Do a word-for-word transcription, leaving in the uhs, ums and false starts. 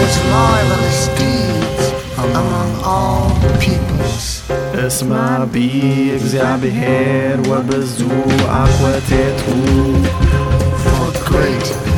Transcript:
most marvelous deeds among all peoples. اسمع بإግዚአብሔር ወብዙ አክወቴቱ For great